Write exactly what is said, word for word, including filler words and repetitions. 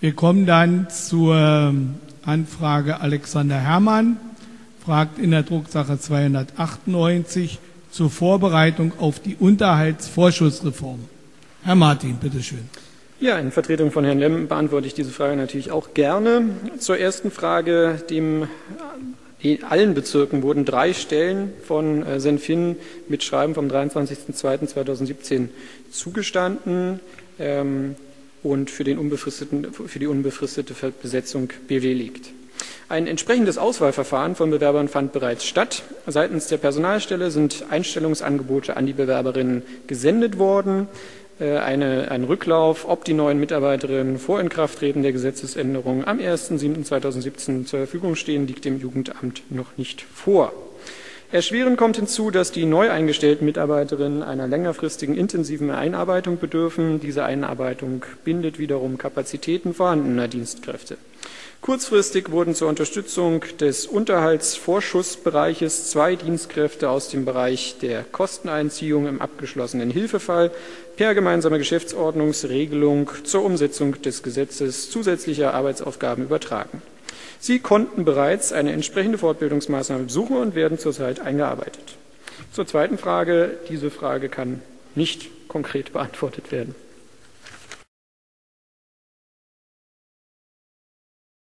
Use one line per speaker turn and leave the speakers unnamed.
Wir kommen dann zur Anfrage Alexander Herrmann, fragt in der Drucksache zweihundertachtundneunzig zur Vorbereitung auf die Unterhaltsvorschussreform. Herr Martin, bitteschön.
Ja, in Vertretung von Herrn Lemm beantworte ich diese Frage natürlich auch gerne. Zur ersten Frage, dem in allen Bezirken wurden drei Stellen von Senfin mit Schreiben vom dreiundzwanzigsten zweiten zweitausendsiebzehn zugestanden ähm, und für, den unbefristeten, für die unbefristete Besetzung bewilligt. Ein entsprechendes Auswahlverfahren von Bewerbern fand bereits statt. Seitens der Personalstelle sind Einstellungsangebote an die Bewerberinnen gesendet worden. Eine, ein Rücklauf, ob die neuen Mitarbeiterinnen vor Inkrafttreten der Gesetzesänderung am ersten siebten zweitausendsiebzehn zur Verfügung stehen, liegt dem Jugendamt noch nicht vor. Erschwerend kommt hinzu, dass die neu eingestellten Mitarbeiterinnen einer längerfristigen intensiven Einarbeitung bedürfen. Diese Einarbeitung bindet wiederum Kapazitäten vorhandener Dienstkräfte. Kurzfristig wurden zur Unterstützung des Unterhaltsvorschussbereiches zwei Dienstkräfte aus dem Bereich der Kosteneinziehung im abgeschlossenen Hilfefall per gemeinsamer Geschäftsordnungsregelung zur Umsetzung des Gesetzes zusätzlicher Arbeitsaufgaben übertragen. Sie konnten bereits eine entsprechende Fortbildungsmaßnahme besuchen und werden zurzeit eingearbeitet. Zur zweiten Frage. Diese Frage kann nicht konkret beantwortet werden.